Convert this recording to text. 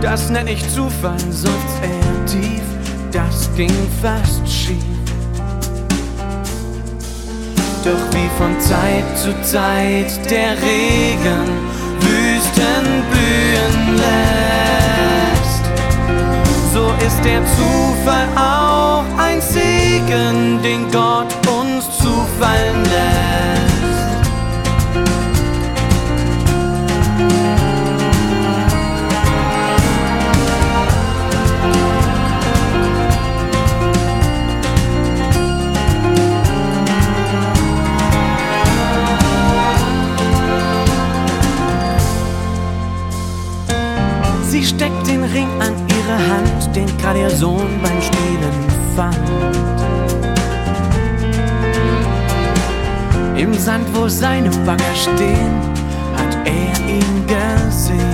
Das nenn ich Zufall, seufzt er tief, das ging fast schief. Doch wie von Zeit zu Zeit der Regen Wüsten blühen lässt, so ist der Zufall auch ein Segen, den Gott uns zufallen lässt. Sie steckt den Ring an ihre Hand, den gerade ihr Sohn beim Spielen fand. Im Sand, wo seine Bagger stehen, hat er ihn gesehen.